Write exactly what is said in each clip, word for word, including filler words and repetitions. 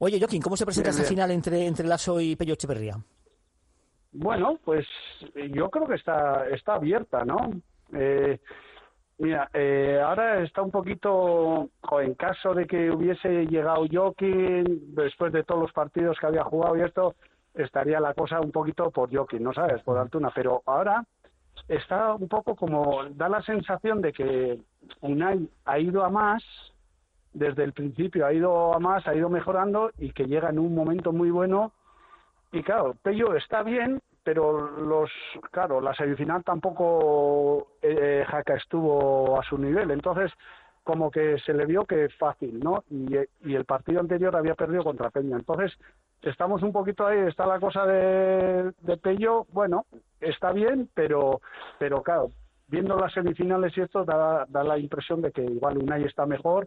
Oye, Joaquín, ¿cómo se presenta Bien, esta bien. final entre, entre Lasso y Pello Echeverría? Bueno, pues yo creo que está, está abierta, ¿no? Eh, mira, eh, ahora está un poquito, jo, en caso de que hubiese llegado Joaquín, después de todos los partidos que había jugado y esto, estaría la cosa un poquito por Joaquín, ¿no sabes? Por Altuna, pero ahora está un poco como, da la sensación de que Unai ha ido a más, desde el principio ha ido a más, ha ido mejorando y que llega en un momento muy bueno. Y claro, Pello está bien, pero los, claro, la semifinal tampoco eh, Jaca estuvo a su nivel, entonces como que se le vio que fácil, ¿no? Y, y el partido anterior había perdido contra Peña, entonces estamos un poquito ahí, está la cosa de, de Pello, bueno, está bien, pero, pero claro, viendo las semifinales y esto da, da la impresión de que igual Unai está mejor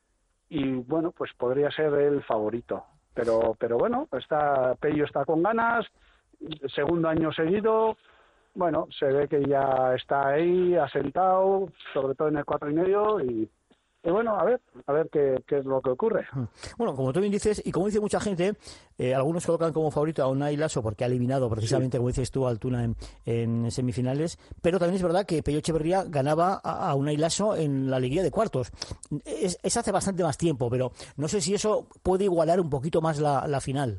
y bueno, pues podría ser el favorito. Pero, pero bueno, está Pello está con ganas, segundo año seguido, bueno, se ve que ya está ahí, asentado, sobre todo en el cuatro y medio, y, y bueno, a ver, a ver qué, qué es lo que ocurre. Bueno, como tú bien dices, y como dice mucha gente, eh, algunos colocan como favorito a Unai Lasso porque ha eliminado Sí. precisamente, como dices tú, a Altuna en, en semifinales, pero también es verdad que Pello Echeverría ganaba a, a Unai Lasso en la liguilla de cuartos. Es, es hace bastante más tiempo, pero no sé si eso puede igualar un poquito más la, la final.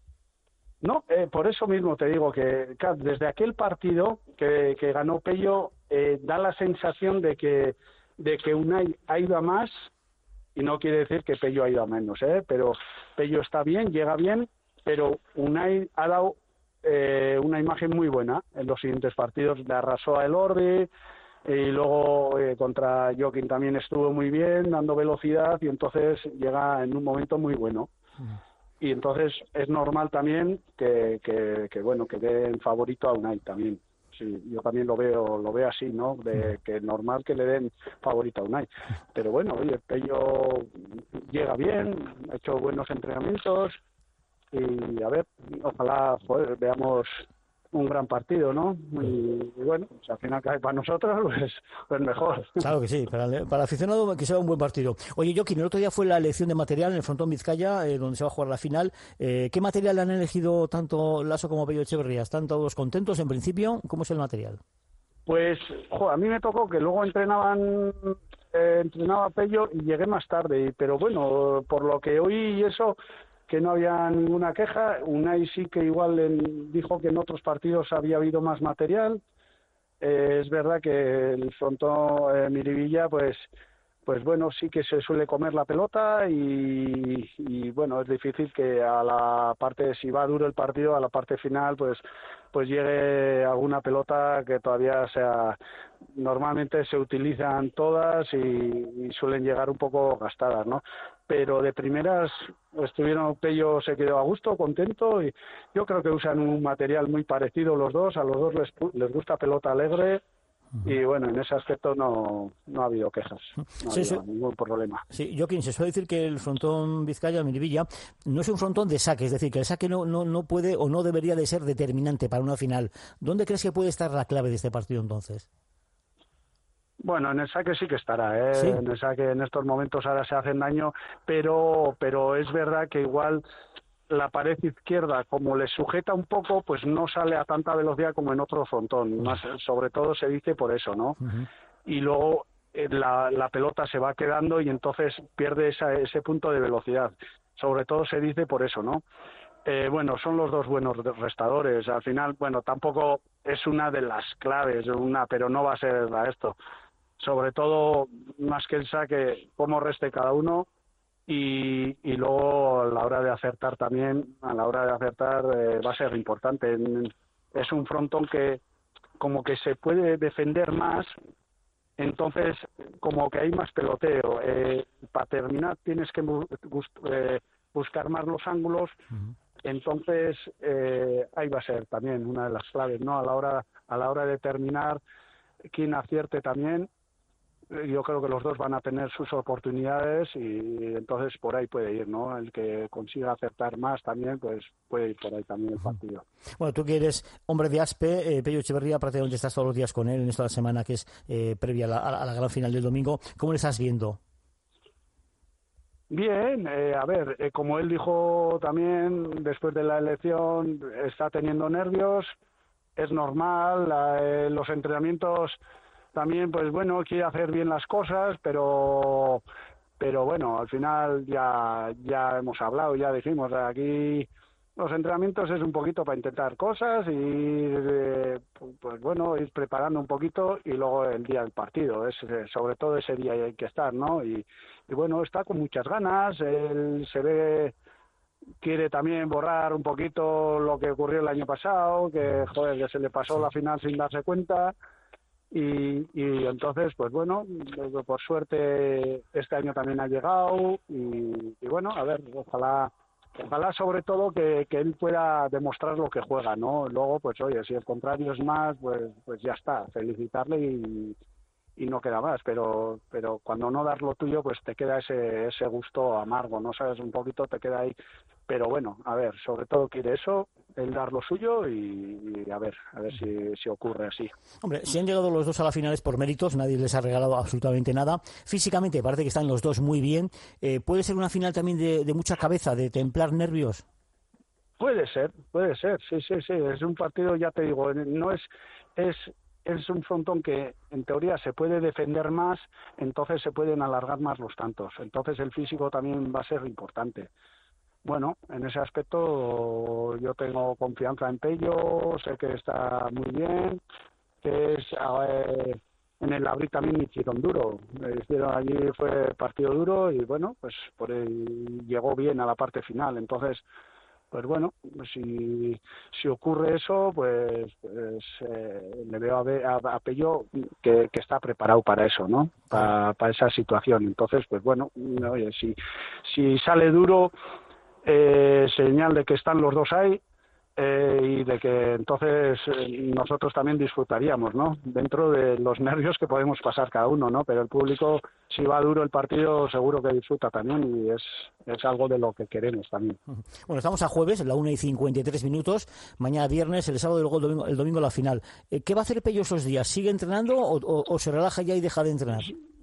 No, eh, por eso mismo te digo que claro, desde aquel partido que, que ganó Pello, eh, da la sensación de que, de que Unai ha ido a más, y no quiere decir que Pello ha ido a menos, ¿eh? Pero Pello está bien, llega bien, pero Unai ha dado eh, una imagen muy buena en los siguientes partidos. Le arrasó a Elordi y luego eh, contra Joaquín también estuvo muy bien, dando velocidad, y entonces llega en un momento muy bueno. Y entonces es normal también que, que, que bueno, que den favorito a Unai también. Sí, yo también lo veo lo veo así, ¿no? De que es normal que le den favorito a Unai. Pero bueno, oye, Pello llega bien, ha hecho buenos entrenamientos y a ver, ojalá joder, veamos un gran partido, ¿no? Y, y bueno, pues al final cae para nosotros, pues, pues mejor. Claro que sí, para el, para el aficionado que sea un buen partido. Oye, Joaquín, el otro día fue la elección de material en el Frontón Vizcaya, eh, donde se va a jugar la final. Eh, ¿Qué material han elegido tanto Lasso como Pello Echeverría? ¿Están todos contentos en principio? ¿Cómo es el material? Pues, jo, a mí me tocó que luego entrenaban, eh, entrenaba Pello y llegué más tarde, y- pero bueno, por lo que oí y eso, que no había ninguna queja. Unai sí que igual en- dijo que en otros partidos había habido más material. Eh, es verdad que el frontón eh, Miribilla, pues, pues bueno, sí que se suele comer la pelota y, y bueno, es difícil que a la parte, si va duro el partido, a la parte final, pues, pues llegue alguna pelota que todavía sea. Normalmente se utilizan todas y, y suelen llegar un poco gastadas, ¿no? Pero de primeras estuvieron, Pello se quedó a gusto, contento, y yo creo que usan un material muy parecido los dos, a los dos les, les gusta pelota alegre, y bueno, en ese aspecto no, no ha habido quejas, no ha Sí, sí. habido ningún problema. Sí, Joaquín, se suele decir que el frontón Vizcaya, Miribilla, no es un frontón de saque, es decir, que el saque no, no, no puede o no debería de ser determinante para una final. ¿Dónde crees que puede estar la clave de este partido entonces? Bueno, en el saque sí que estará, ¿eh? Sí. En el saque en estos momentos ahora se hacen daño, pero, pero es verdad que igual la pared izquierda, como le sujeta un poco, pues no sale a tanta velocidad como en otro frontón. Más, sobre todo se dice por eso, ¿no? Uh-huh. Y luego eh, la, la pelota se va quedando y entonces pierde esa, ese punto de velocidad. Sobre todo se dice por eso, ¿no? Eh, bueno, son los dos buenos restadores. Al final, bueno, tampoco es una de las claves, una, pero no va a ser la esto. Sobre todo, más que el saque, cómo reste cada uno, y, y luego a la hora de acertar también, a la hora de acertar eh, va a ser importante. Es un frontón que como que se puede defender más, entonces como que hay más peloteo. Eh, para terminar tienes que bu- bus- eh, buscar más los ángulos, Uh-huh. entonces eh, ahí va a ser también una de las claves, ¿no? A la hora, a la hora de terminar, quien acierte también. Yo creo que los dos van a tener sus oportunidades y entonces por ahí puede ir, ¿no? El que consiga acertar más también, pues puede ir por ahí también el partido. Bueno, tú que eres hombre de Aspe, eh, Pello Echeverría, prácticamente estás todos los días con él en esta semana que es eh, previa a la, a la gran final del domingo. ¿Cómo le estás viendo? Bien, eh, a ver, eh, como él dijo también después de la elección, está teniendo nervios, es normal, la- eh, los entrenamientos también, pues bueno, quiere hacer bien las cosas, pero pero bueno, al final ya ya hemos hablado, ya dijimos, aquí los entrenamientos es un poquito para intentar cosas y eh, pues bueno, ir preparando un poquito y luego el día del partido, es eh, sobre todo ese día hay que estar, ¿no? Y, y bueno, está con muchas ganas, él se ve, quiere también borrar un poquito lo que ocurrió el año pasado, que joder, que se le pasó Sí. la final sin darse cuenta. Y, y entonces, pues bueno, por suerte este año también ha llegado y, y bueno, a ver, ojalá, ojalá sobre todo que, que él pueda demostrar lo que juega, ¿no? Luego, pues oye, si el contrario es más, pues pues ya está, felicitarle y, y no queda más, pero pero cuando no das lo tuyo, pues te queda ese ese gusto amargo, ¿no? Sabes, un poquito te queda ahí, pero bueno, a ver, sobre todo quiere eso, el dar lo suyo y, y a ver, a ver si, si ocurre así. Hombre, si han llegado los dos a la final es por méritos, nadie les ha regalado absolutamente nada. Físicamente parece que están los dos muy bien. Eh, ¿Puede ser una final también de, de mucha cabeza, de templar nervios? Puede ser, puede ser, sí, sí, sí. Es un partido, ya te digo, no es, es, es un frontón que en teoría se puede defender más, entonces se pueden alargar más los tantos. Entonces el físico también va a ser importante. Bueno, en ese aspecto yo tengo confianza en Pello, sé que está muy bien, que es eh, en el Abril también hicieron duro, hicieron allí fue partido duro y bueno, pues por ahí llegó bien a la parte final. Entonces pues bueno, si, si ocurre eso, pues, pues eh, le veo a, Be- a, a Pello que, que está preparado para eso, ¿no? Claro. Para, para esa situación. Entonces, pues bueno, oye, si, si sale duro, eh, señal de que están los dos ahí eh, y de que entonces eh, nosotros también disfrutaríamos, ¿no? Dentro de los nervios que podemos pasar cada uno, ¿no? Pero el público, si va duro el partido, seguro que disfruta también y es, es algo de lo que queremos también. Bueno, estamos a jueves, la una y cincuenta y tres minutos. Mañana viernes, el sábado y luego el domingo, el domingo la final. Eh, ¿Qué va a hacer Pello esos días? ¿Sigue entrenando o, o- o se relaja ya y deja de entrenar?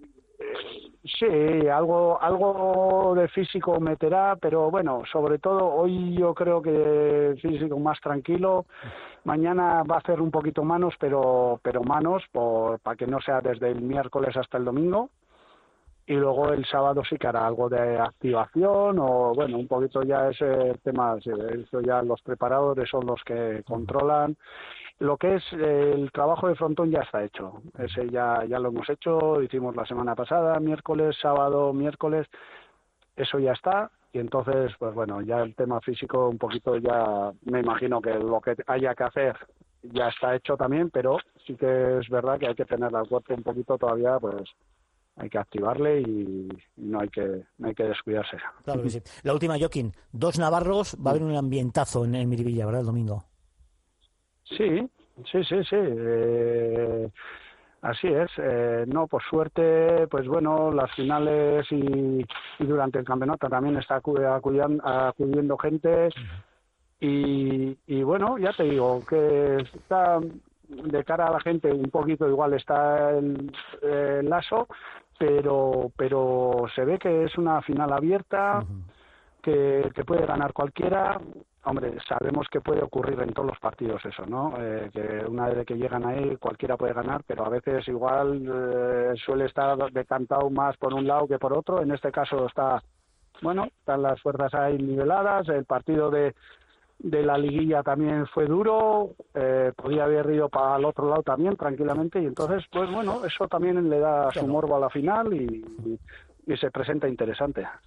Sí, algo, algo de físico meterá, pero bueno, sobre todo hoy yo creo que físico más tranquilo. Mañana va a hacer un poquito manos, pero, pero manos, por, para que no sea desde el miércoles hasta el domingo. Y luego el sábado sí que hará algo de activación o bueno, un poquito ya ese tema, sí, eso ya los preparadores son los que controlan. Lo que es eh, el trabajo de frontón ya está hecho, ese ya, ya lo hemos hecho, hicimos la semana pasada, miércoles, sábado, miércoles, eso ya está. Y entonces, pues bueno, ya el tema físico un poquito ya me imagino que lo que haya que hacer ya está hecho también, pero sí que es verdad que hay que tener al cuerpo un poquito todavía, pues hay que activarle y, y no hay que no hay que descuidarse. Claro que sí. La última, Joaquín. Dos navarros, va a haber un ambientazo en, en Miribilla, ¿verdad? El domingo. Sí, sí, sí, sí. Eh, así es. Eh, no, por suerte, pues bueno, las finales y, y durante el campeonato también está acu- acudian- acudiendo gente y, y bueno, ya te digo que está de cara a la gente un poquito igual está el, el lazo, pero pero se ve que es una final abierta Ujú. que, que puede ganar cualquiera. Hombre, sabemos que puede ocurrir en todos los partidos eso, ¿no? Eh, que una vez que llegan ahí cualquiera puede ganar, pero a veces igual eh, suele estar decantado más por un lado que por otro. En este caso está, bueno, están las fuerzas ahí niveladas. El partido de, de la liguilla también fue duro, eh, podía haber ido para el otro lado también tranquilamente y entonces, pues bueno, eso también le da su Claro. morbo a la final y, y, y se presenta interesante.